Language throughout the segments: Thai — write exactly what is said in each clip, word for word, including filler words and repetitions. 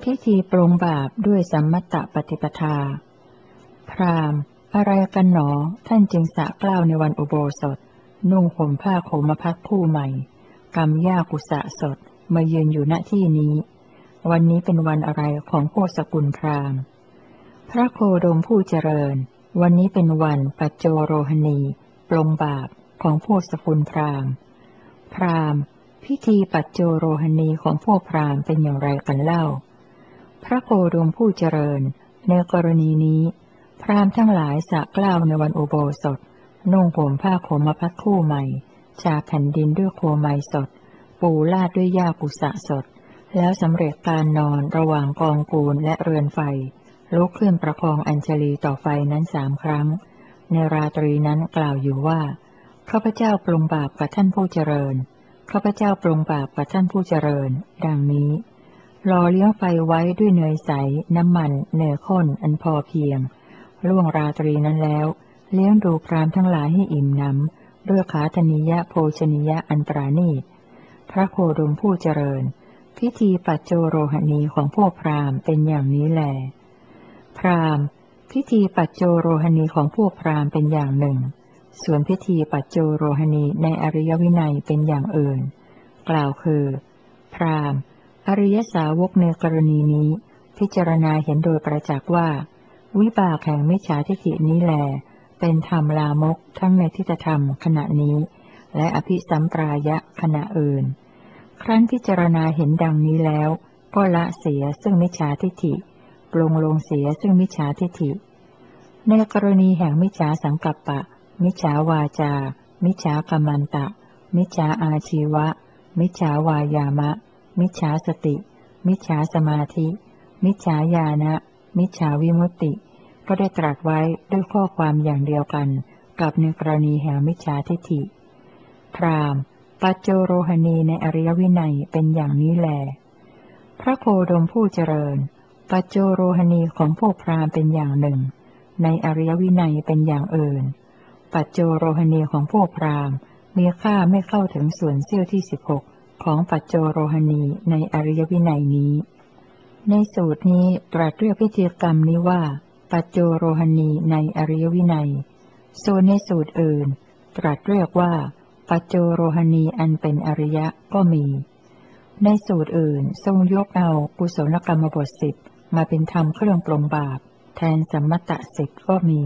พิธีปรงบาปด้วยสัมมัตตปฏิปทาพราหมณ์อะไรกันหนอท่านจึงสะเกล้าในวันอุโบสถนุ่งห่มผ้าโคมพัดคู่ใหม่กำหญ้ากุสะสดมายืนอยู่ณที่นี้วันนี้เป็นวันอะไรของพวกสกุลพราหมณ์พระโคดมผู้เจริญวันนี้เป็นวันปัจโจโรหณีปรงบาปของพวกสกุลพราหมณ์พราหมณ์พิธีปัจโจโรหณีของพวกพราหมณ์เป็นอย่างไรกันเล่าพระโคดมผู้เจริญในกรณีนี้พราหมณ์ทั้งหลายสะเกล้าในวันอุโบสถนุ่งห่มผ้าโคมพัดคู่ใหม่ฉาบแผ่นดินด้วยโคไมสดปูลาดด้วยหญ้ากุสะสดแล้วสำเร็จการนอนระหว่างกองกูลและเรือนไฟลุกขึ้นประคองอัญชลีต่อไฟนั้นสามครั้งในราตรีนั้นกล่าวอยู่ว่าข้าพเจ้าปรงบาปกับท่านผู้เจริญข้าพเจ้าปรงบาปกับท่านผู้เจริญดังนี้หล่อเลี้ยงไฟไว้ด้วยเนยใสน้ำมันเนยข้นอันพอเพียงล่วงราตรีนั้นแล้วเลี้ยงดูพราหมณ์ทั้งหลายให้อิ่มหนำด้วยขาธนิยะโภชนิยะอันปราณีตพระโคดมผู้เจริญพิธีปัจโจโรหณีของพวกพราหมณ์เป็นอย่างนี้แลพราหมณ์พิธีปัจโจโรหณีของพวกพราหมณ์เป็นอย่างหนึ่งส่วนพิธีปัจโจโรหณีในอริยวินัยเป็นอย่างอื่นกล่าวคือพราหมณ์อริยสาวกในกรณีนี้พิจารณาเห็นโดยประจักษ์ว่าวิบากแห่งมิจฉาทิฏฐินี้แลเป็นธรรมลามกทั้งในทิฏฐธรรมขณะนี้และอภิสัมปรายะขณะอื่นครั้นพิจารณาเห็นดังนี้แล้วก็ละเสียซึ่งมิจฉาทิฏฐิปลงลงเสียซึ่งมิจฉาทิฏฐิในกรณีแห่งมิจฉาสังกัปปะมิจฉาวาจามิจฉากัมมันตะมิจฉาอาชีวะมิจฉาวายามะมิจฉาสติมิจฉาสมาธิมิจฉาญาณะมิจฉาวิมุตติก็ได้ตรัสไว้ด้วยข้อความอย่างเดียวกันกับในกรณีแห่งมิจฉาทิฏฐิพราหมณ์ปัจโจโรหณีในอริยวินัยเป็นอย่างนี้แลพระโคดมผู้เจริญปัจโจโรหณีของพวกพราหมณ์เป็นอย่างหนึ่งในอริยวินัยเป็นอย่างอื่นปัจโจโรหณีของพวกพราหมณ์มีค่าไม่เข้าถึงส่วนเสี้ยวที่สิบหกของปัจโจโรหณีในอริยวินัยนี้ในสูตรนี้ตรัสเรียกพิธีกรรมนี้ว่าปัจโจโรหณีในอริยวินัยส่วนในสูตรอื่นตรัสเรียกว่าปัจโจโรหณีอันเป็นอริยะก็มีในสูตรอื่นทรงยกเอากุศลกรรมบทสิบมาเป็นธรรมเครื่องปรงบาปแทนสัมมัตตสิบก็มี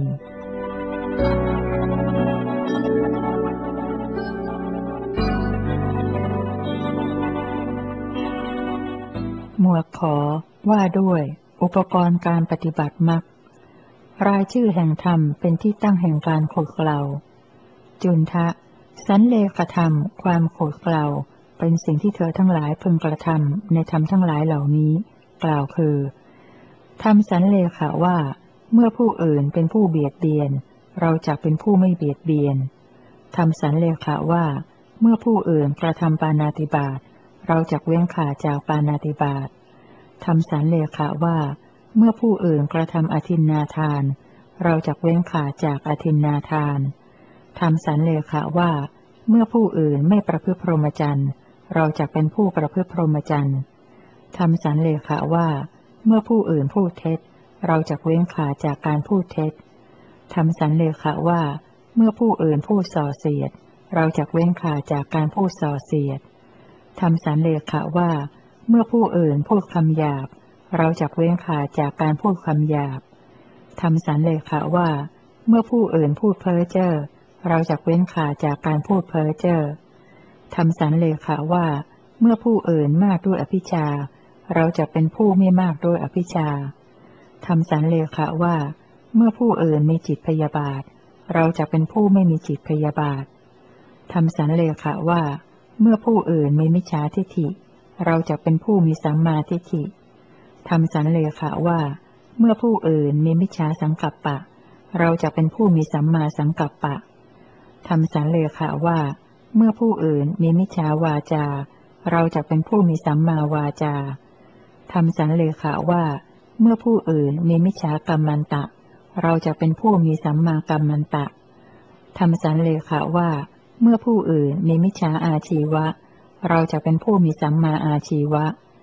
หมวดขอว่าด้วยอุปกรณ์การปฏิบัติมรรครายชื่อแห่งธรรมเป็นที่ตั้งแห่งการโขดเกลาจุนทะสันเลขธรรมความโขดเกลาเป็นสิ่งที่เธอทั้งหลายพึงกระทำในธรรมทั้งหลายเหล่านี้กล่าวคือทำสันเลขะว่าเมื่อผู้อื่นเป็นผู้เบียดเบียนเราจะเป็นผู้ไม่เบียดเบียนทำสันเลขะว่าเมื่อผู้อื่นกระทำปาณาติบาตเราจะเว้นขาจากปาณาติบาตทำสันเลขะว่าเมื่อผู้อื่นกระทำอทินนาทานเราจะเว้นขาจากอทินนาทานทำสันเลขะว่าเมื่อผู้อื่นไม่ประพฤติพรหมจรรย์เราจะเป็นผู้ประพฤติพรหมจรรย์ทำสันเลขะว่าเมื่อผู้อื่นพูดเท็จเราจะเว้นขาจากการพูดเท็จทำสันเลขะว่าเมื่อผู้อื่นพูดส่อเสียดเราจะเว้นขาจากการพูดส่อเสียดทำสันเลขะว่าเมื่อผู้อื่นพูดคำหยาบเราจะเว้นขาจากการพูดคำหยาบทำสันเลขะว่าเมื่อผู้อื่นพูดเพ้อเจ้อเราจะเว้นขาจากการพูดเพ้อเจ้อทำสันเลขะว่าเมื่อผู้อื่นมากด้วยอภิชาเราจะเป็นผู้ไม่มากด้วยอภิชาทำสันเลขะว่าเมื่อผู้อื่นมีจิตพยาบาทเราจะเป็นผู้ไม่มีจิตพยาบาททำสันเลขะว่าเมื่อผู้อื่นมีมิจฉาทิฏฐิเราจะเป็นผู้มีสัมมาทิฏฐิทำสันเลขะว่าเมื่อผู้อื่นมีมิจฉาสังกัปปะเราจะเป็นผู้มีสัมมาสังกัปปะทำสันเลขะว่าเมื่อผู้อื่นมีมิจฉาวาจาเราจะเป็นผู้มีสัมมาวาจาทำสันเลขะว่าเมื่อผู้อื่นมีมิจฉากัมมันตะเราจะเป็นผู้มีสัมมากัมมันตะทำสันเลขะว่าเมื่อผู้อื่นมีมิจฉาอาชีวะเราจะเป็นผู้มีสัมมาอาชีวะ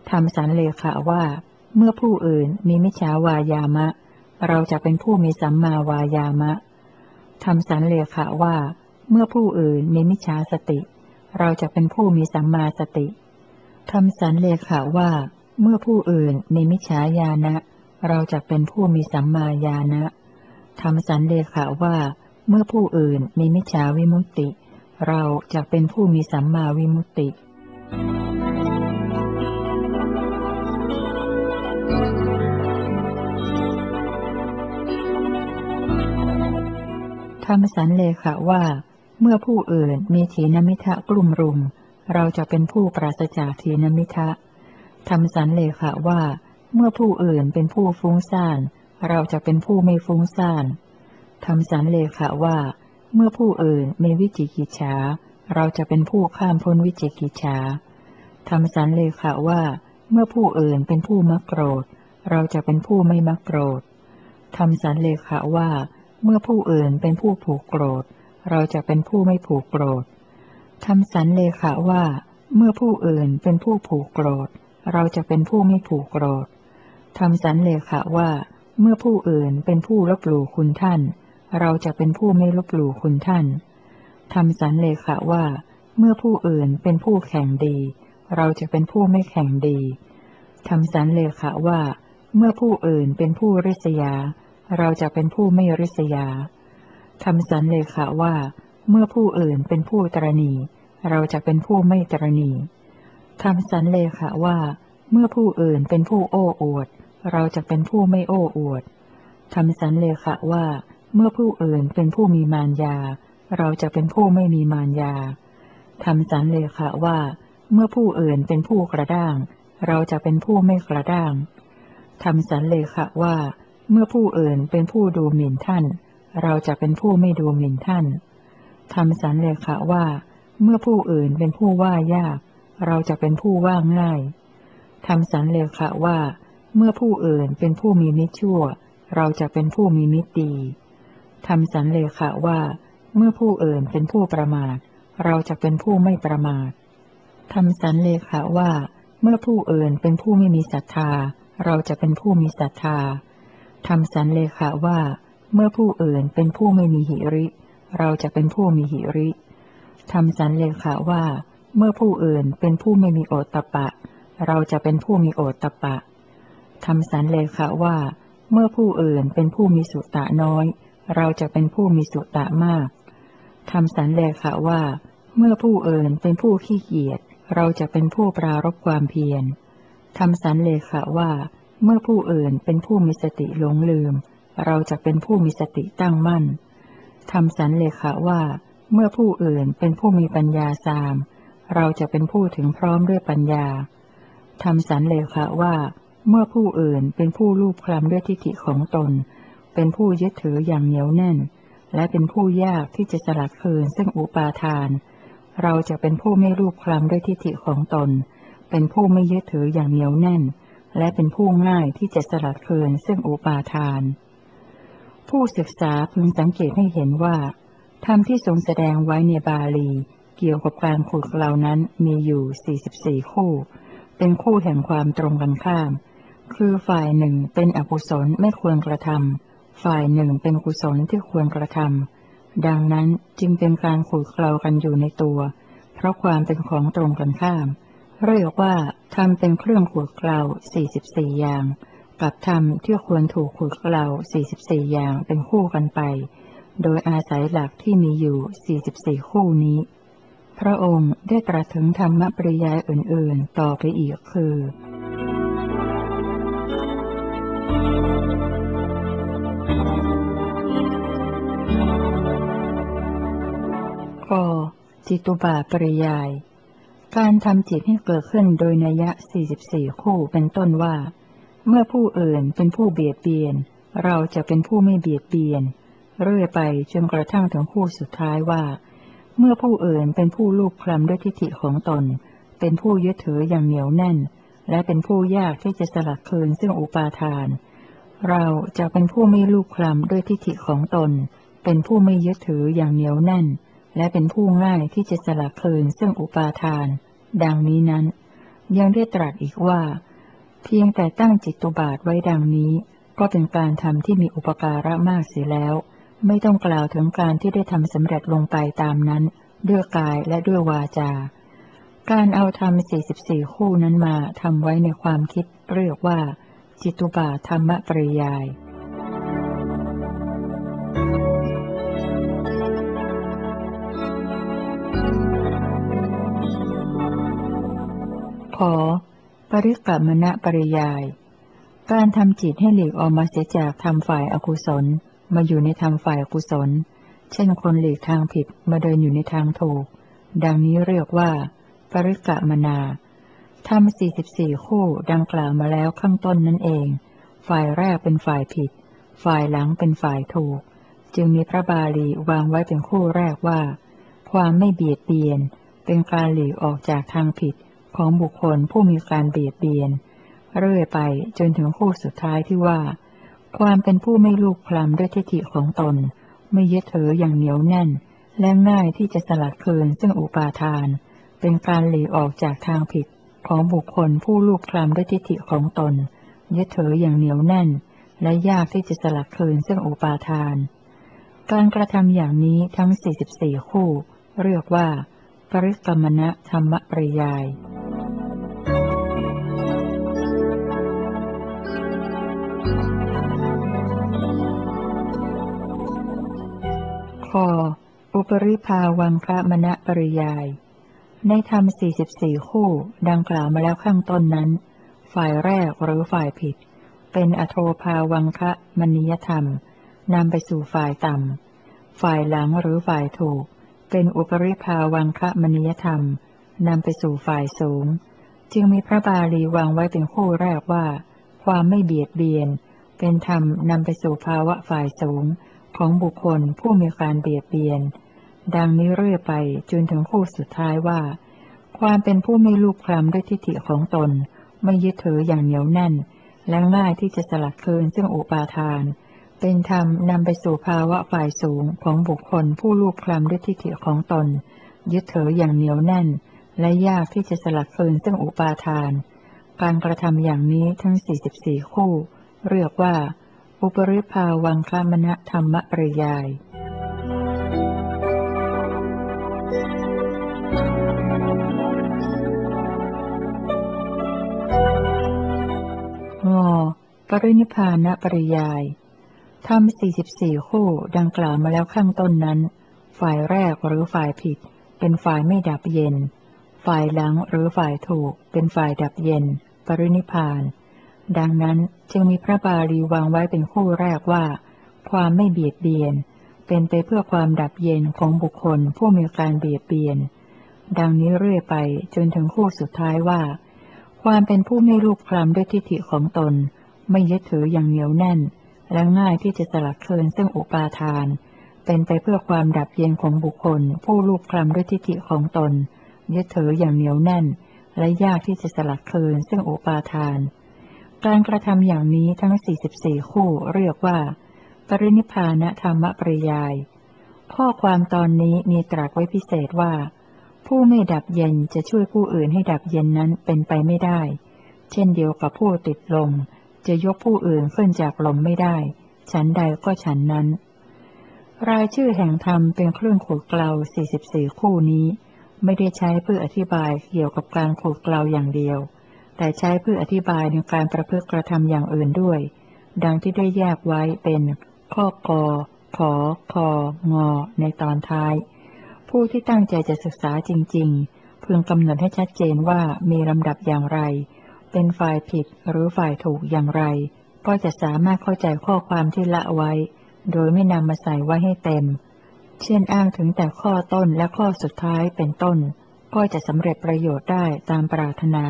ทำสันเลขะว่าเมื่อผู้อื่นมีมิจฉาวายามะเราจะเป็นผู้มีสัมมาวายามะทำสันเลขะว่าเมื่อผู้อื่นมีมิจฉาสติเราจะเป็นผู้มีสัมมาสติทำสันเลขะว่าเมื่อผู้อื่นมีมิจฉาญาณะเราจะเป็นผู้มีสัมมาญาณะทำสันเลขะว่าเมื่อผู้อื่นมีมิจฉาวิมุตติเราจะเป็นผู้มีสัมมาวิมุตติทำสันเลขะว่าเมื่อผู้อื่นมีถีนมิทะกลุ่มรุมเราจะเป็นผู้ปราศจากถีนมิทะทำสันเลขะว่าเมื่อผู้อื่นเป็นผู้ฟุ้งซ่านเราจะเป็นผู้ไม่ฟุ้งซ่านทำสันเลขะว่าเมื่อผู้อื่นมีวิจิกิจฉาเราจะเป็นผู้ข้ามพ้นวิจิกิจฉาทำสันเลขะว่าเมื่อผู้อื่นเป็นผู้มักโกรธเราจะเป็นผู้ไม่มักโกรธทำสันเลขะว่าเมื่อผู้อื่นเป็นผู้ผูกโกรธเราจะเป็นผู้ไม่ผูกโกรธทำสันเลขะว่าเมื่อผู้อื่นเป็นผู้ผูกโกรธเราจะเป็นผู้ไม่ผูกโกรธทำสันเลขะว่าเมื่อผู้อื่นเป็นผู้ลบหลู่คุณท่านเราจะเป็นผู้ไม่ลบหลู่คุณท่านทำสันเลขะว่าเมื่อผู้อื่นเป็นผู้แข่งดีเราจะเป็นผู้ไม่แข่งดีทำสันเลขะว่าเมื่อผู้อื่นเป็นผู้ริษยาเราจะเป็นผู้ไม่ริษยาทำสันเลขะว่าเมื่อผู้อื่นเป็นผู้ตรณีเราจะเป็นผู้ไม่ตรณีทำสันเลขะว่าเมื่อผู้อื่นเป็นผู้โอ้อวดเราจะเป็นผู้ไม่โอ้อวดทำสันเลขะว่าเมื่อผู้อื่นเป็นผู้มีมารยาเราจะเป็นผู้ไม่มีมารยาทำสันเลขะว่าเมื่อผู้อื่นเป็นผู้กระด้างเราจะเป็นผู้ไม่กระด้างทำสันเลขะว่าเมื่อผู้อื่นเป็นผู้ดูหมิ่นท่านเราจะเป็นผู้ไม่ดูหมิ่นท่านทำสันเลขะว่าเมื่อผู้อื่นเป็นผู้ว่ายากเราจะเป็นผู้ว่าง่ายทำสันเลขะว่าเมื่อผู้อื่นเป็นผู้มีมิตรชั่วเราจะเป็นผู้มีมิตรดีทำสันเลขะว่าเมื่อผู้อื่นเป็นผู้ประมาทเราจะเป็นผู้ไม่ประมาททำสันเลขะว่าเมื่อผู้อื่นเป็นผู้ไม่มีศรัทธาเราจะเป็นผู้มีศรัทธาทำสันเลขะว่าเมื่อผู้อื่นเป็นผู้ไม่มีหิริเราจะเป็นผู้มีหิริทำสันเลขะว่าเมื่อผู้อื่นเป็นผู้ไม่มีโอตตัปปะเราจะเป็นผู้มีโอตตัปปะทำสันเลขะว่าเมื่อผู้อื่นเป็นผู้มีสุตตะน้อยเราจะเป็นผู้มีสุตตะมากทำสันเลขะว่าเมื่อผู้อื่นเป็นผู้ขี้เกียจเราจะเป็นผู้ปรารภความเพียรทำสันเลขะว่าเมื่อผู้อื่นเป็นผู้มีสติหลงลืมเราจะเป็นผู้มีสติตั้งมั่นทำสันเลขะว่าเมื่อผู้อื่นเป็นผู้มีปัญญาสามเราจะเป็นผู้ถึงพร้อมด้วยปัญญาทำสันเลขะว่าเมื่อผู้อื่นเป็นผู้ลูบคลำด้วยทิฏฐิของตนเป็นผู้ยึดถืออย่างเหนียวแน่นและเป็นผู้ยากที่จะสลัดคืนซึ่งอุปาทานเราจะเป็นผู้ไม่ลูบคลำด้วยทิฏฐิของตนเป็นผู้ไม่ยึดถืออย่างเหนียวแน่นและเป็นผู้ง่ายที่จะสลัดคืนซึ่งอุปาทานผู้ศึกษาพึงสังเกตให้เห็นว่าธรรมที่ทรงแสดงไว้ในบาลีเกี่ยวกับการขุดเกลานั้นมีอยู่สี่สิบสี่คู่เป็นคู่แห่งความตรงกันข้ามคือฝ่ายหนึ่งเป็นอกุศลไม่ควรกระทำฝ่ายหนึ่งเป็นกุศลที่ควรกระทำดังนั้นจึงเป็นการขุดเกลากันอยู่ในตัวเพราะความเป็นของตรงกันข้ามเรียกว่าธรรมเป็นเครื่องขุดเกลาสี่สิบสี่อย่างกับธรรมที่ควรถูกขุดเกลาสี่สิบสี่อย่างเป็นคู่กันไปโดยอาศัยหลักที่มีอยู่สี่สิบสี่คู่นี้พระองค์ได้ตรัสถึงธรรมปริยายอื่นๆต่อไปอีกคือกจิตุบาทปริยายการทำจิตให้เกิดขึ้นโดยนัยยะสี่สิบสี่คู่เป็นต้นว่าเมื่อผู้อื่นเป็นผู้เบียดเบียนเราจะเป็นผู้ไม่เบียดเบียนเรื่อยไปจนกระทั่งถึงคู่สุดท้ายว่าเมื่อผู้อื่นเป็นผู้ลูบคลำด้วยทิฏฐิของตนเป็นผู้ยึดถืออย่างเหนียวแน่นและเป็นผู้ยากที่จะสลัดคืนซึ่งอุปาทานเราจะเป็นผู้ไม่ลูบคลำด้วยทิฏฐิของตนเป็นผู้ไม่ยึดถืออย่างเหนียวแน่นและเป็นผู้ง่ายที่จะสลัดคืนซึ่งอุปาทานดังนี้นั้นยังได้ตรัสอีกว่าเพียงแต่ตั้งจิตตุบาทไว้ดังนี้ก็เป็นการทำที่มีอุปการะมากเสียแล้วไม่ต้องกล่าวถึงการที่ได้ทำสำเร็จลงไปตามนั้นด้วยกายและด้วยวาจาการเอาธรรมสี่สิบสี่คู่นั้นมาทำไว้ในความคิดเรียกว่าจิตตุบาทธรรมปริยายขอปริกรรมณปริยายการทำจิตให้หลีกออกมาเสียจากทำฝ่ายอกุศลมาอยู่ในทางฝ่ายกุศลเช่นคนหลีกทางผิดมาเดินอยู่ในทางถูกดังนี้เรียกว่าปริกรรมนาทำสี่สิบสี่คู่ดังกล่าวมาแล้วข้างต้นนั่นเองฝ่ายแรกเป็นฝ่ายผิดฝ่ายหลังเป็นฝ่ายถูกจึงมีพระบาลีวางไว้เป็นคู่แรกว่าความไม่เบียดเบียนเป็นการหลีกออกจากทางผิดของบุคคลผู้มีการเบียดเบียนเรื่อยไปจนถึงคู่สุดท้ายที่ว่าความเป็นผู้ไม่ลูกคลำด้วยทิฏฐิของตนไม่ยึดถืออย่างเหนียวแน่นและง่ายที่จะสลัดคืนซึ่งอุปาทานเป็นการหลีกออกจากทางผิดของบุคคลผู้ลูกคลำด้วยทิฏฐิของตนยึดถืออย่างเหนียวแน่นและยากที่จะสลัดคืนซึ่งอุปาทานการกระทำอย่างนี้ทั้งสี่สิบสี่คู่เรียกว่าปริกรรมณธรรมปริยายคออุปริภาวังคะมณปริยายในธรรมสี่สิบสี่คู่ดังกล่าวมาแล้วข้างต้นนั้นฝ่ายแรกหรือฝ่ายผิดเป็นอโทภาวังคะมณียธรรมนำไปสู่ฝ่ายต่ำฝ่ายหลังหรือฝ่ายถูกเป็นอุปริภาวังคะมณียธรรมนำไปสู่ฝ่ายสูงจึงมีพระบาลีวางไว้เป็นคู่แรกว่าความไม่เบียดเบียนเป็นธรรมนำไปสู่ภาวะฝ่ายสูงของบุคคลผู้มีการเบียดเบียนดังนี้เรื่อยไปจนถึงคู่สุดท้ายว่าความเป็นผู้ไม่ลูกคลำด้วยทิฏฐิของตนไม่ยึดถืออย่างเหนียวแน่นและง่ายที่จะสลัดคืนซึ่งอุปาทานเป็นธรรมนำไปสู่ภาวะฝ่ายสูงของบุคคลผู้ลูกคลำด้วยทิฏฐิของตนยึดถืออย่างเหนียวแน่นและยากที่จะสลัดคืนซึ่งอุปาทานการกระทำอย่างนี้ทั้งสี่สิบสี่คู่เรียกว่าอุปริภาวังคะมณธรรมปริยายงอปรินิพพานปริยายธรรมสี่สิบสี่คู่ดังกล่าวมาแล้วข้างต้นนั้นฝ่ายแรกหรือฝ่ายผิดเป็นฝ่ายไม่ดับเย็นฝ่ายหลังหรือฝ่ายถูกเป็นฝ่ายดับเย็นปรินิพพานดังนั้นจึงมีพระบาลีวางไว้เป็นคู่แรกว่าความไม่เบียดเบียนเป็นไปเพื่อความดับเย็นของบุคคลผู้มีการเบียดเบียนดังนี้เรื่อยไปจนถึงคู่สุดท้ายว่าความเป็นผู้ไม่ลูกคลำด้วยทิฏฐิของตนไม่ยึดถืออย่างเหนียวแน่นและง่ายที่จะสลัดคืนซึ่งอุปาทานเป็นไปเพื่อความดับเย็นของบุคคลผู้ลูกคลำด้วยทิฏฐิของตนยึดถืออย่างเหนียวแน่นและยากที่จะสลัดคืนซึ่งอุปาทานการกระทำอย่างนี้ทั้งสี่สิบสี่คู่เรียกว่าปรินิพพานธรรมปริยายข้อความตอนนี้มีตรัสไว้พิเศษว่าผู้ไม่ดับเย็นจะช่วยผู้อื่นให้ดับเย็นนั้นเป็นไปไม่ได้เช่นเดียวกับผู้ติดลมจะยกผู้อื่นขึ้นจากลมไม่ได้ฉันใดก็ฉันนั้นรายชื่อแห่งธรรมเป็นเครื่องขูดเกลาสี่สิบสี่คู่นี้ไม่ได้ใช้เพื่ออธิบายเกี่ยวกับการขูดเกลาอย่างเดียวแต่ใช้เพื่ออธิบายในการประพฤติกระทำอย่างอื่นด้วยดังที่ได้แยกไว้เป็นข้อกอขอคองอในตอนท้ายผู้ที่ตั้งใจจะศึกษาจริงๆพึงกำหนดให้ชัดเจนว่ามีลำดับอย่างไรเป็นฝ่ายผิดหรือฝ่ายถูกอย่างไรก็จะสามารถเข้าใจข้อความที่ละไว้โดยไม่นำมาใส่ไว้ให้เต็มเช่นอ้างถึงแต่ข้อต้นและข้อสุดท้ายเป็นต้นก็จะสำเร็จประโยชน์ได้ตามปรารถนา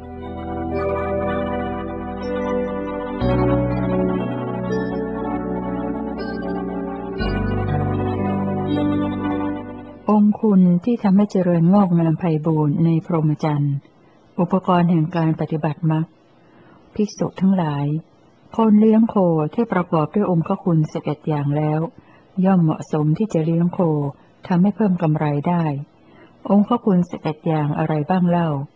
องคุณที่ทำให้เจริญงอกงามไพบูรณ์ในพรหมจรรย์อุปกรณ์แห่งการปฏิบัติมรรคภิกษุทั้งหลายคนเลี้ยงโคที่ประกอบด้วยองค์คุณสิบเอ็ดอย่างแล้วย่อมเหมาะสมที่จะเลี้ยงโคทำให้เพิ่มกำไรได้องค์คุณสิบเอ็ดอย่างอะไรบ้างเล่า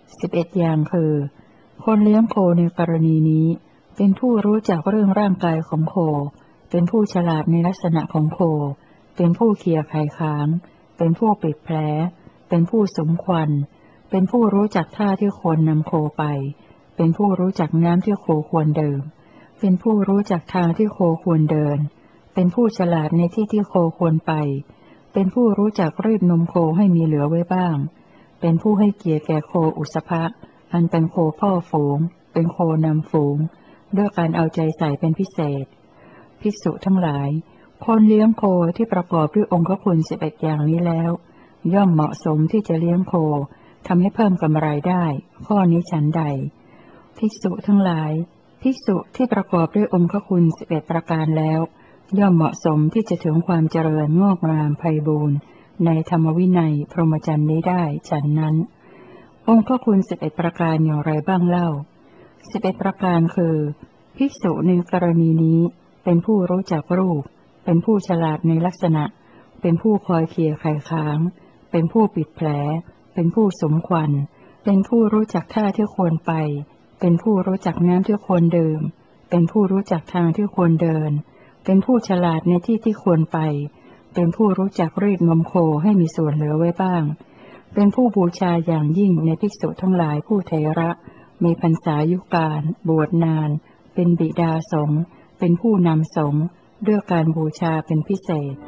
สิบเอ็ดอย่างคือคนเลี้ยงโคในกรณีนี้เป็นผู้รู้จักเรื่องร่างกายของโคเป็นผู้ฉลาดในลักษณะของโคเป็นผู้เขี่ยไข่ค้างเป็นผู้ปิดแผลเป็นผู้สมควันเป็นผู้รู้จักท่าที่ควรนำโคไปเป็นผู้รู้จักน้ำที่โคควรดื่มเป็นผู้รู้จักทางที่โคควรเดินเป็นผู้ฉลาดในที่ที่โคควรไปเป็นผู้รู้จักรีดนมโคให้มีเหลือไว้บ้างเป็นผู้ให้เกียรติแก่โคอุสภะอันเป็นโคพ่อฝูงเป็นโคนำฝูงด้วยการเอาใจใส่เป็นพิเศษภิกษุทั้งหลายคนเลี้ยงโคที่ประกอบด้วยองค์คุณสิบเอ็ดอย่างนี้แล้วย่อมเหมาะสมที่จะเลี้ยงโคทำให้เพิ่มกำไรได้ข้อนี้ฉันใดภิกษุทั้งหลายภิกษุที่ประกอบด้วยองค์คุณสิบเอ็ดประการแล้วย่อมเหมาะสมที่จะถึงความเจริญงอกงามไพบูรณ์ในธรรมวินัยพรหมจรรย์นี้ได้ฉันนั้นองค์คุณสิบเอ็ดประการอย่างไรบ้างเล่าสิบเอ็ดประการคือภิกษุในกรณีนี้เป็นผู้รู้จักรูปเป็นผู้ฉลาดในลักษณะเป็นผู้คอยเขี่ยไข่ค้างเป็นผู้ปิดแผลเป็นผู้สมควันเป็นผู้รู้จักท่าที่ควรไปเป็นผู้รู้จักน้ำที่ควรดื่มเป็นผู้รู้จักทางที่ควรเดินเป็นผู้ฉลาดในที่ที่ควรไปเป็นผู้รู้จักรีดนมโคให้มีส่วนเหลือไว้บ้างเป็นผู้บูชาอย่างยิ่งในภิกษุทั้งหลายผู้เถระมีพรรษายุการบวชนานเป็นบิดาสงฆ์เป็นผู้นำสงฆ์ด้วยการบูชาเป็นพิเศษ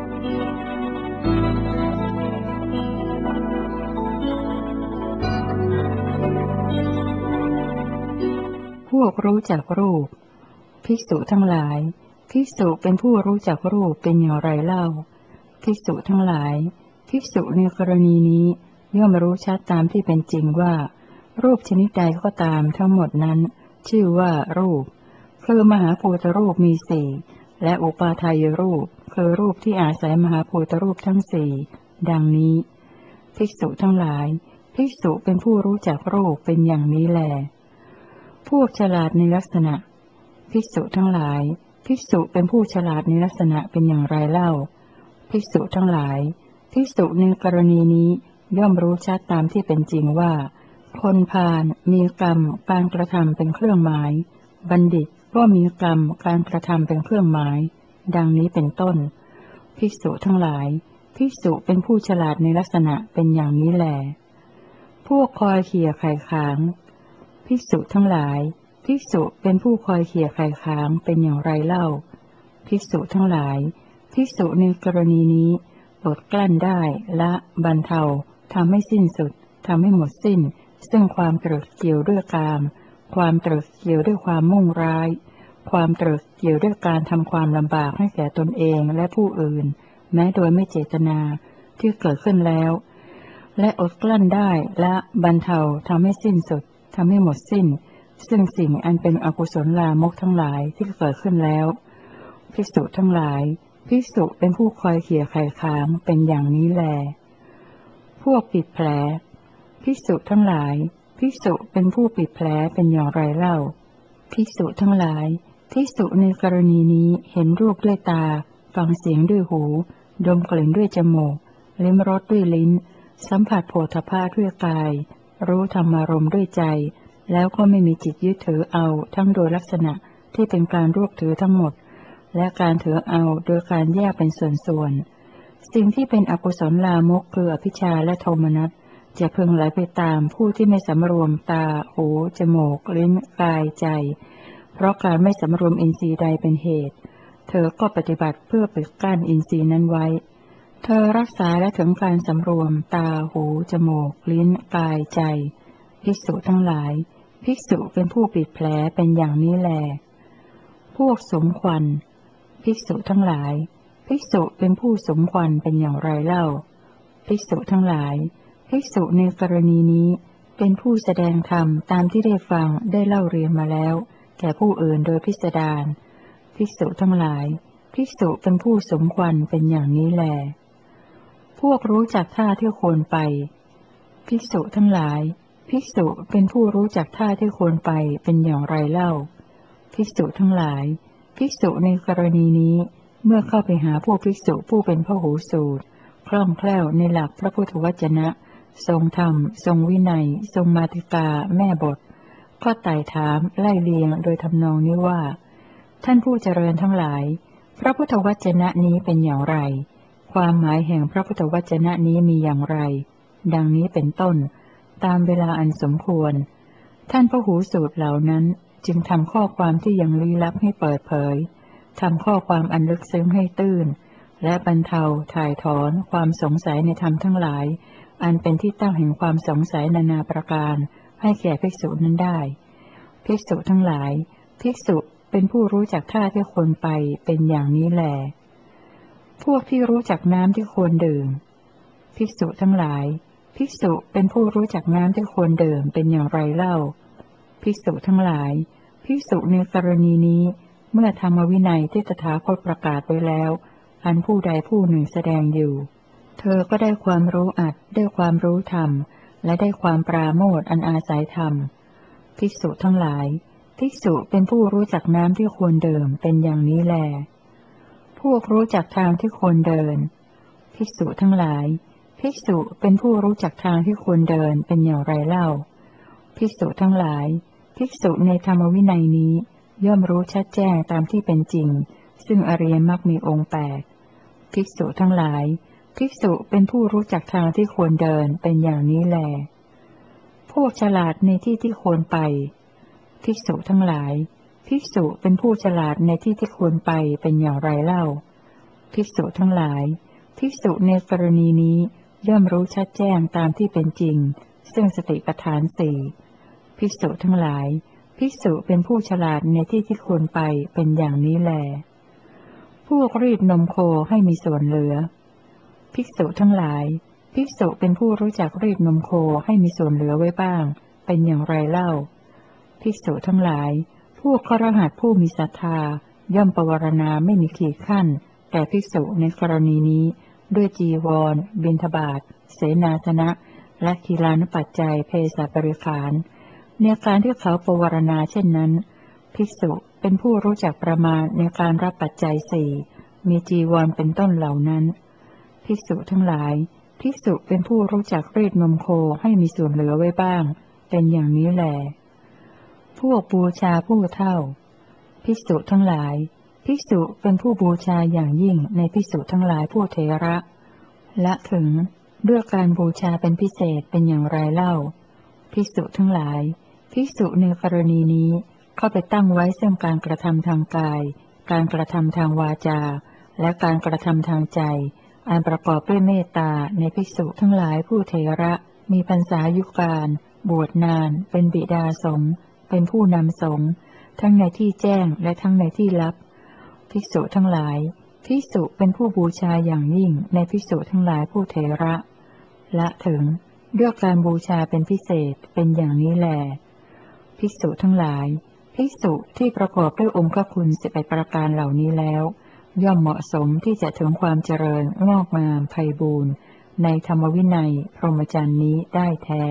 พวกรู้จักรูปภิกษุทั้งหลายภิกษุเป็นผู้รู้จักรูปเป็นอย่างไรเล่าภิกษุทั้งหลายภิกษุในกรณีนี้ย่อมรู้ชัดตามที่เป็นจริงว่ารูปชนิดใดก็ตามทั้งหมดนั้นชื่อว่ารูปคือมหาภูตรูปมีสี่และอุปาทายรูปคือรูปที่อาศัยมหาภูตรูปทั้งสี่ดังนี้ภิกษุทั้งหลายภิกษุเป็นผู้รู้จักรูปเป็นอย่างนี้แลพวกฉลาดในลักษณะภิกษุทั้งหลายภิกษุเป็นผู้ฉลาดในลักษณะเป็นอย่างไรเล่าภิกษุทั้งหลายภิกษุในกรณีนี้ย่อมรู้ชัดตามที่เป็นจริงว่าคนพาลมีกรรมการกระทำเป็นเครื่องหมายบัณฑิตก็มีกรรมการกระทำเป็นเครื่องหมายดังนี้เป็นต้นภิกษุทั้งหลายภิกษุเป็นผู้ฉลาดในลักษณะเป็นอย่างนี้แลพวกคอยเขี่ยไข่ค้างภิกษุทั้งหลายภิกษุเป็นผู้คอยเขี่ยไข่ค้างเป็นอย่างไรเล่าภิกษุทั้งหลายภิกษุในกรณีนี้อดกลั้นได้ละบรรเทาทำให้สิ้นสุดทำให้หมดสิ้นซึ่งความตรึกเกี่ยวด้วยกามความตรึกเกี่ยวด้วยความมุ่งร้ายความตรึกเกี่ยวด้วยการทำความลำบากให้แก่ตนเองและผู้อื่นแม้โดยไม่เจตนาที่เกิดขึ้นแล้วและอดกลั้นได้ละบรรเทาทำให้สิ้นสุดทำให้หมดสิ้นซึ่งสิ่งอันเป็นอกุศลลามกทั้งหลายที่เกิดขึ้นแล้วภิกษุทั้งหลายภิกษุเป็นผู้คอยเขี่ยไข่ค้างเป็นอย่างนี้แลพวกปิดแผลภิกษุทั้งหลายภิกษุเป็นผู้ปิดแผลเป็นอย่างไรเล่าภิกษุทั้งหลายภิกษุในกรณีนี้เห็นรูปด้วยตาฟังเสียงด้วยหูดมกลิ่นด้วยจมูกลิ้มรสด้วยลิ้นสัมผัสโผฏฐัพพะด้วยกายรู้ธรรมารมณ์ด้วยใจแล้วก็ไม่มีจิตยึดถือเอาทั้งโดยลักษณะที่เป็นการรวบถือทั้งหมดและการถือเอาโดยการแยกเป็นส่วนๆสิ่งที่เป็นอกุศลลามกคืออภิชฌาและโทมนัสจะพึงไหลไปตามผู้ที่ไม่สำรวมตาหูจมูกลิ้นกายใจเพราะการไม่สำรวมอินทรีย์ใดเป็นเหตุเธอก็ปฏิบัติเพื่อปิดกั้นอินทรีย์นั้นไว้เธอรักษาและถึงการสำรวมตาหูจมูกลิ้นกายใจภิกษุทั้งหลายภิกษุเป็นผู้ปิดแผลเป็นอย่างนี้แลพวกสมควันภิกษุทั้งหลายภิกษุเป็นผู้สมควันเป็นอย่างไรเล่าภิกษุทั้งหลายภิกษุในกรณีนี้เป็นผู้แสดงธรรมตามที่ได้ฟังได้เล่าเรียนมาแล้วแก่ผู้อื่นโดยพิสดารภิกษุทั้งหลายภิกษุเป็นผู้สมควันเป็นอย่างนี้แลพวกรู้จักท่าที่ควรไปภิกษุทั้งหลายภิกษุเป็นผู้รู้จักท่าที่ควรไปเป็นอย่างไรเล่าภิกษุทั้งหลายภิกษุในกรณีนี้เมื่อเข้าไปหาพวกภิกษุผู้เป็นพหูสูตรคล่องแคล่วในหลักพระพุทธวจนะทรงธรรมทรงวินัยทรงมาติกาแม่บทก็ไต่ถามไล่เลียงโดยทำนองนี้ว่าท่านผู้เจริญทั้งหลายพระพุทธวจนะนี้เป็นอย่างไรความหมายแห่งพระพุทธวจนะนี้มีอย่างไรดังนี้เป็นต้นตามเวลาอันสมควรท่านพหูสูตรเหล่านั้นจึงทำข้อความที่ยังลี้ลับให้เปิดเผยทำข้อความอันลึกซึ้งให้ตื้นและบรรเทาถ่ายถอนความสงสัยในธรรมทั้งหลายอันเป็นที่ตั้งแห่งความสงสัยนานาประการให้แก่ภิกษุนั้นได้ภิกษุทั้งหลายภิกษุเป็นผู้รู้จักท่าที่ควรไปเป็นอย่างนี้แลพวกที่รู้จักน้ำที่ควรดื่มภิกษุทั้งหลายภิกษุเป็นผู้รู้จักน้ำที่ควรดื่มเป็นอย่างไรเล่าภิกษุทั้งหลายภิกษุในกรณีนี้เมื่อธรรมวินัยที่ตถาคตประกาศไว้แล้วอันผู้ใดผู้หนึ่งแสดงอยู่เธอก็ได้ความรู้อัดได้ความรู้ธรรมและได้ความปราโมทย์อันอาศัยธรรมภิกษุทั้งหลายภิกษุเป็นผู้รู้จักน้ำที่ควรดื่มเป็นอย่างนี้แลพวกรู้จักทางที่ควรเดินภิกษุทั้งหลายภิกษุเป็นผู้รู้จักทางที่ควรเดินเป็นอย่างไรเล่าภิกษุทั้งหลายภิกษุในธรรมวินัยนี้ย่อมรู้ชัดแจ้งตามที่เป็นจริงซึ่งอริยมรรคมีองค์แปดภิกษุทั้งหลายภิกษุเป็นผู้รู้จักทางที่ควรเดินเป็นอย่างนี้แลพวกฉลาดในที่ที่ควรไปภิกษุทั้งหลายภิกษุเป็นผู้ฉลาดในที่ที่ควรไปเป็นอย่างไรเล่าภิกษุทั้งหลายภิกษุในกรณีนี้ย่อมรู้ชัดแจ้งตามที่เป็นจริงซึ่งสติปัฏฐานสี่ภิกษุทั้งหลายภิกษุเป็นผู้ฉลาดในที่ที่ควรไปเป็นอย่างนี้แลพวกรีดนมโคให้มีส่วนเหลือภิกษุทั้งหลายภิกษุเป็นผู้รู้จักรีดนมโคให้มีส่วนเหลือไว้บ้างเป็นอย่างไรเล่าภิกษุทั้งหลายพวกฆรหัสถ์ผู้มีศรัทธาย่อมปวารณาไม่มีขีดขั้นแก่ภิกษุในกรณีนี้ด้วยจีวรบิณฑบาตเสนาสนะและกีฬานุปัจจัยเภสัชบริขารในการที่เขาปวารณาเช่นนั้นภิกษุเป็นผู้รู้จักประมาณในการรับปัจจัยสี่มีจีวรเป็นต้นเหล่านั้นภิกษุทั้งหลายภิกษุเป็นผู้รู้จักรีดนมโคให้มีส่วนเหลือไว้บ้างเป็นอย่างนี้แลพวกบูชาผู้เฒ่าภิกษุทั้งหลายภิกษุเป็นผู้บูชาอย่างยิ่งในภิกษุทั้งหลายผู้เถระละถึงด้วยการบูชาเป็นพิเศษเป็นอย่างไรเล่าภิกษุทั้งหลายภิกษุในกรณีนี้เข้าไปตั้งไว้ซึ่งการกระทำทางกายการกระทำทางวาจาและการกระทำทางใจอันประกอบด้วยเมตตาในภิกษุทั้งหลายผู้เถระมีพรรษายุการบวชนานเป็นบิดาสงฆ์เป็นผู้นำสงฆ์ทั้งในที่แจ้งและทั้งในที่ลับภิกษุทั้งหลายภิกษุเป็นผู้บูชาอย่างยิ่งในภิกษุทั้งหลายผู้เถระละถึงด้วยการบูชาเป็นพิเศษเป็นอย่างนี้แลภิกษุทั้งหลายภิกษุที่ประกอบด้วยองค์คุณสิบแปดประการเหล่านี้แล้วย่อมเหมาะสมที่จะถึงความเจริญงอกงามไพบูรณ์ในธรรมวินัยพรหมจรรย์นี้ได้แท้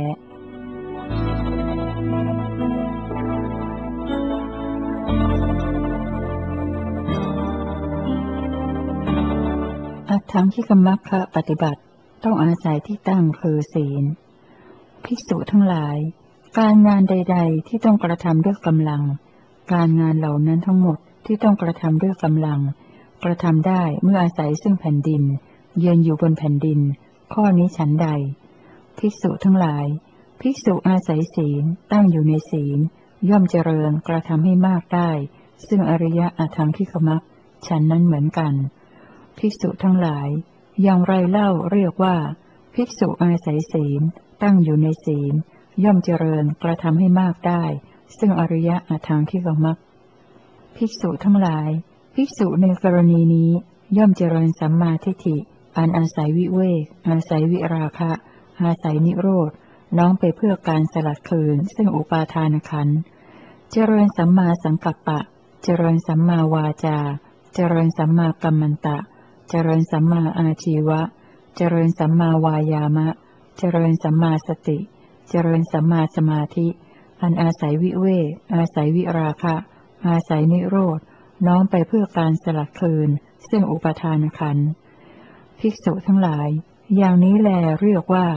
อัตถังคิกมัคคะปฏิบัติต้องอาศัยที่ตั้งคือศีลภิกษุทั้งหลายการงานใดๆที่ต้องกระทำด้วยกำลังการงานเหล่านั้นทั้งหมดที่ต้องกระทำด้วยกำลังกระทำได้เมื่ออาศัยซึ่งแผ่นดินเยือนอยู่บนแผ่นดินข้อนี้ฉันใดภิกษุทั้งหลายภิกษุอาศัยศีลตั้งอยู่ในศีลย่อมเจริญกระทำให้มากได้ซึ่งอริยะอัตถังคิกมัคฉันนั้นเหมือนกันภิกษุทั้งหลายอย่างไรเล่าเรียกว่าภิกษุอาศัยศีลตั้งอยู่ในศีลย่อมเจริญกระทำให้มากได้ซึ่งอริยะอัตถังคิกมัคภิกษุทั้งหลายภิกษุในกรณีนี้ย่อมเจริญสัมมาทิฏฐิอันอาศัยวิเวกอาศัยวิราคะอาศัยนิโรธน้อมไปเพื่อการสลัดคืนซึ่งอุปาทานขันธ์เจริญสัมมาสังกัปปะเจริญสัมมาวาจาเจริญสัมมากัมมันตะเจริญสัมมาอาชีวะเจริญสัมมาวายามะเจริญสัมมาสติเจริญสัมมาสมาธิอันอาศัยวิเวกอาศัยวิราคะอาศัยนิโรธน้อมไปเพื่อการสลัดคืนซึ่งอุปาทานขันธ์ภิกษุทั้งหลายอย่างนี้แลเรียกว่าภิ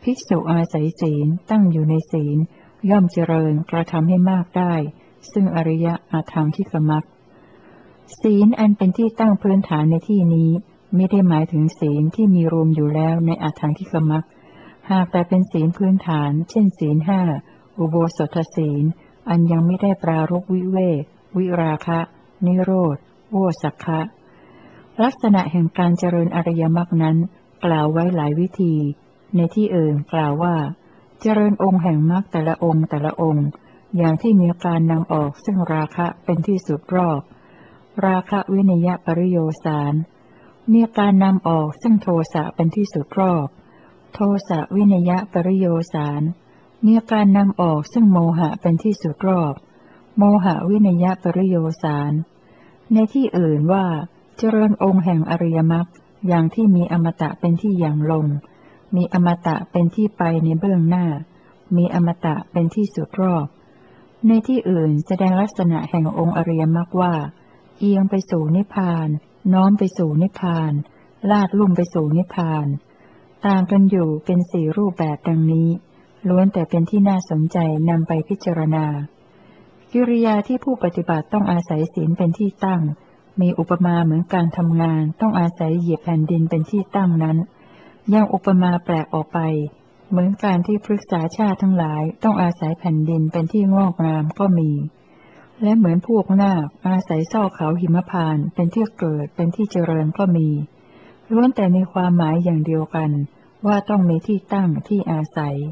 ภิกษุอาศัยศีลตั้งอยู่ในศีลย่อมเจริญกระทำให้มากได้ซึ่งอริยอาธรรมทิกมรรคศีลอันเป็นที่ตั้งพื้นฐานในที่นี้ไม่ได้หมายถึงศีลที่มีรวมอยู่แล้วในอาธรรมทิกมรรคหากแต่เป็นศีลพื้นฐานเช่นศีลห้าอุโบสถศีลอันยังไม่ได้ปรารภวิเวกวิราคะ นิโรธโวสักขะลักษณะแห่งการเจริญอริยมรรคนั้นกล่าวไว้หลายวิธีในที่อื่นกล่าวว่าเจริญองค์แห่งมรรคแต่ละองค์แต่ละองค์อย่างที่มีการนำออกซึ่งราคะเป็นที่สุดรอบราคะวินยปริโยสารมีการนำออกซึ่งโทสะเป็นที่สุดรอบโทสะวินยปริโยสารมีการนำออกซึ่งโมหะเป็นที่สุดรอบโมหะวินยปริโยสารในที่อื่นว่าเจริญองค์แห่งอริยมรรคอย่างที่มีอมตะเป็นที่อย่างลงมีอมตะเป็นที่ไปในเบื้องหน้ามีอมตะเป็นที่สุดรอบในที่อื่นแสดงลักษณะแห่งองค์อริยมรรคว่าเอียงไปสู่นิพพานน้อมไปสู่นิพพานลาดลุ่มไปสู่นิพพานต่างกันอยู่เป็นสี่รูปแบบดังนี้ล้วนแต่เป็นที่น่าสนใจนำไปพิจารณากิริยาที่ผู้ปฏิบัติต้องอาศัยศีลเป็นที่ตั้งมีอุปมาเหมือนการทำงานต้องอาศัยเหยียบแผ่นดินเป็นที่ตั้งนั้นยังอุปมาแปลกออกไปเหมือนการที่พฤกษาชาติทั้งหลายต้องอาศัยแผ่นดินเป็นที่งอกงามก็มีและเหมือนพวกนาคอาศัยซอกเขาหิมพานต์เป็นที่เกิดเป็นที่เจริญก็มีล้วนแต่มีความหมายอย่างเดียวกันว่าต้องมีที่ตั้งที่อาศัย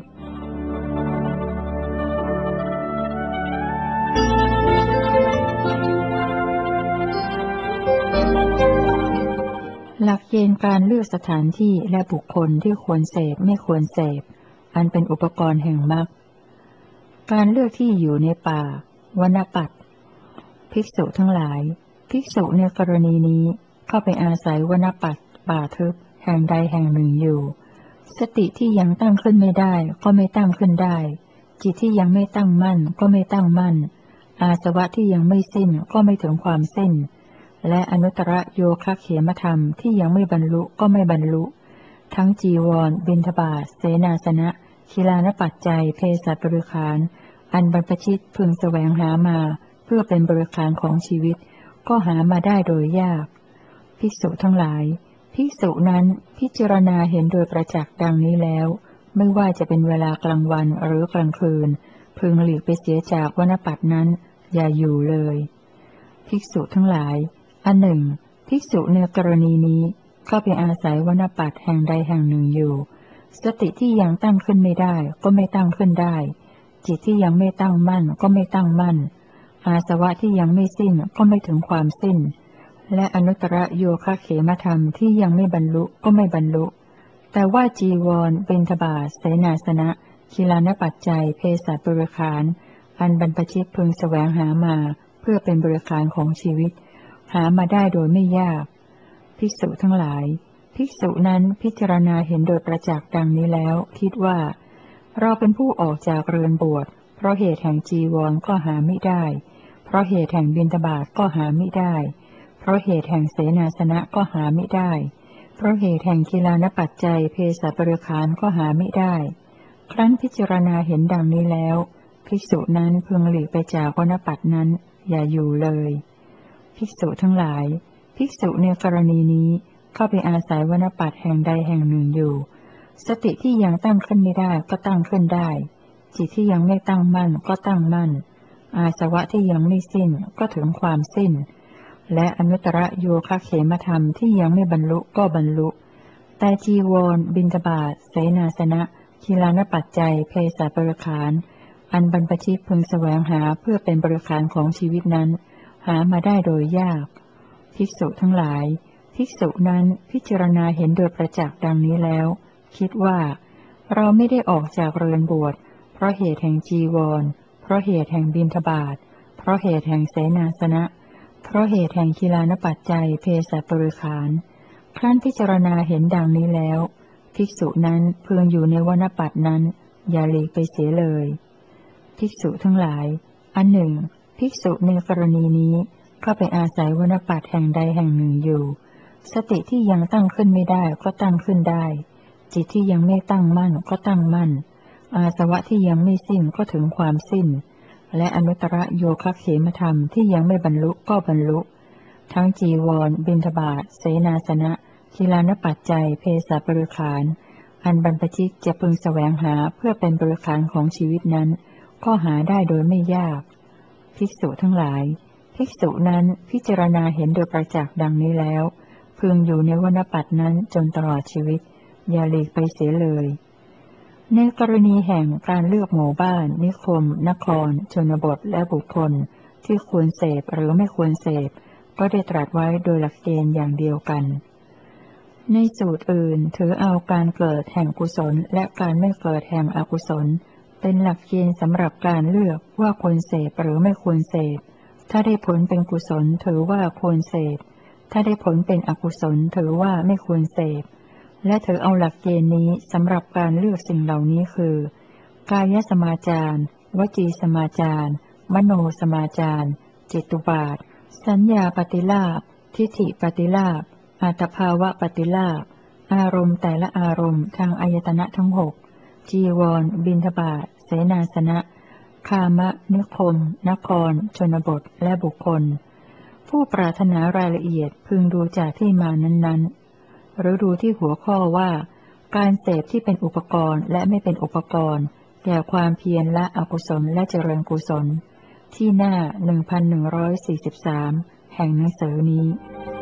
หลักเกณฑ์การเลือกสถานที่และบุคคลที่ควรเสพไม่ควรเสพอันเป็นอุปกรณ์แห่งมรรคการเลือกที่อยู่ในป่าวณปัตถ์ภิกษุทั้งหลายภิกษุในกรณีนี้เข้าไปอาศัยวณปัตถ์ป่าทึบแห่งใดแห่งหนึ่งอยู่สติที่ยังตั้งขึ้นไม่ได้ก็ไม่ตั้งขึ้นได้จิตที่ยังไม่ตั้งมั่นก็ไม่ตั้งมั่นอาสวะที่ยังไม่สิ้นก็ไม่ถึงความสิ้นและอนุตตรโยคะเขมธรรมที่ยังไม่บรรลุก็ไม่บรรลุทั้งจีวรบิณฑบาตเสนาสนะคีลานปัจจัยเภสัชบริขารอันบรรพชิตพึงแสวงหามาเพื่อเป็นบริขารของชีวิตก็หามาได้โดยยากภิกษุทั้งหลายภิกษุนั้นพิจารณาเห็นโดยประจักษ์ดังนี้แล้วไม่ว่าจะเป็นเวลากลางวันหรือกลางคืนพึงหลีกไปเสียจากวณปัตถ์นั้นอย่าอยู่เลยภิกษุทั้งหลายอันหนึ่งภิกษุในกรณีนี้เข้าไปอาศัยวณปัตถ์แห่งใดแห่งหนึ่งอยู่สติที่ยังตั้งขึ้นไม่ได้ก็ไม่ตั้งขึ้นได้จิตที่ยังไม่ตั้งมั่นก็ไม่ตั้งมั่นอาสวะที่ยังไม่สิ้นก็ไม่ถึงความสิ้นและอนุตตรโยคะเขมธรรมที่ยังไม่บรรลุก็ไม่บรรลุแต่ว่าจีวรบิณฑบาตเสนาสนะคีลานปัจจัยเภสัชบริขารอันบรรพชิตพึงแสวงหามาเพื่อเป็นบริขารของชีวิตหามาได้โดยไม่ยากภิกษุทั้งหลายภิกษุนั้นพิจารณาเห็นโดยประจักษ์ดังนี้แล้วคิดว่าเราเป็นผู้ออกจากเรือนบวชเพราะเหตุแห่งจีวรก็หาไม่ได้เพราะเหตุแห่งบิณฑบาตก็หาไม่ได้เพราะเหตุแห่งเสนาสนะก็หาไม่ได้เพราะเหตุแห่งคีลานปัจจัยเภสัชบริขารก็หาไม่ได้ครั้นพิจารณาเห็นดังนี้แล้วภิกษุนั้นพึงหลีกไปจากวณปัตถ์นั้นอย่าอยู่เลยภิกษุทั้งหลายภิกษุในกรณีนี้เข้าไปอาศัยวณปัตถ์แห่งใดแห่งหนึ่งอยู่สติที่ยังตั้งขึ้นไม่ได้ก็ตั้งขึ้นได้จิตที่ยังไม่ตั้งมั่นก็ตั้งมั่นอาสวะที่ยังไม่สิ้นก็ถึงความสิ้นและอนุตตรโยคะเขมธรรมที่ยังไม่บรรลุก็บรรลุแต่จีวรบิณฑบาตเสนาสนะคีลานปัจจัยเภสัชบริขารอันบรรพชิตพึงแสวงหาเพื่อเป็นบริขารของชีวิตนั้นหามาได้โดยยากภิกษุทั้งหลายภิกษุนั้นพิจารณาเห็นโดยประจักษ์ดังนี้แล้วคิดว่าเราไม่ได้ออกจากเรือนบวชเพราะเหตุแห่งจีวรเพราะเหตุแห่งบิณฑบาตเพราะเหตุแห่งเสนาสนะเพราะเหตุแห่งคีลานปัจจัยเภสัชบริขารครั้นพิจารณาเห็นดังนี้แล้วภิกษุนั้นพึงอยู่ในวณปัตถ์นั้นอย่าหลีกไปเสียเลยภิกษุทั้งหลายอันหนึ่งภิกษุในกรณีนี้เข้าไปอาศัยวณปัตถ์แห่งใดแห่งหนึ่งอยู่สติที่ยังตั้งขึ้นไม่ได้ก็ตั้งขึ้นได้จิตที่ยังไม่ตั้งมั่นก็ตั้งมั่นอาสวะที่ยังไม่สิ้นก็ถึงความสิ้นและอนุตตรโยคะเขมธรรมที่ยังไม่บรรลุก็บรรลุทั้งจีวรบิณฑบาตเสนาสนะกีฬานปัจจัยเพศบริขารอันบรรพชิตจะพึงแสวงหาเพื่อเป็นบริขารของชีวิตนั้นก็หาได้โดยไม่ยากภิกษุทั้งหลายภิกษุนั้นพิจารณาเห็นโดยประจักษ์ดังนี้แล้วพึงอยู่ในวณปัตนั้นจนตลอดชีวิตอย่าหลีกไปเสียเลยในกรณีแห่งการเลือกหมู่บ้านนิคมนครชนบทและบุคคลที่ควรเสพหรือไม่ควรเสพก็ได้ตรัสไว้โดยหลักเกณฑ์อย่างเดียวกันในสูตรอื่นถือเอาการเกิดแห่งกุศลและการไม่เกิดแห่งอกุศลเป็นหลักเกณฑ์สำหรับการเลือกว่าควรเสพหรือไม่ควรเสพถ้าได้ผลเป็นกุศลถือว่าควรเสพถ้าได้ผลเป็นอกุศลถือว่าไม่ควรเสพและถือเอาหลักเกณฑ์นี้สำหรับการเลือกสิ่งเหล่านี้คือกายสมาจารวจีสมาจารมโนสมาจารจิตุบาทสัญญาปฏิลาภทิฏฐิปฏิลาภอัตภาวะปฏิลาภอารมณ์แต่ละอารมณ์ทางอายตนะทั้งหกจีวรบิณฑบาตเสนาสนะคามะนิคมนครชนบทและบุคคลผู้ปรารถนารายละเอียดพึงดูจากที่มานั้นๆหรือดูที่หัวข้อว่าการเสพที่เป็นอุปกรณ์และไม่เป็นอุปกรณ์แก่ความเพียรละอกุศลและเจริญกุศลที่หน้าหนึ่งพันหนึ่งร้อยสี่สิบสามแห่งหนังสือนี้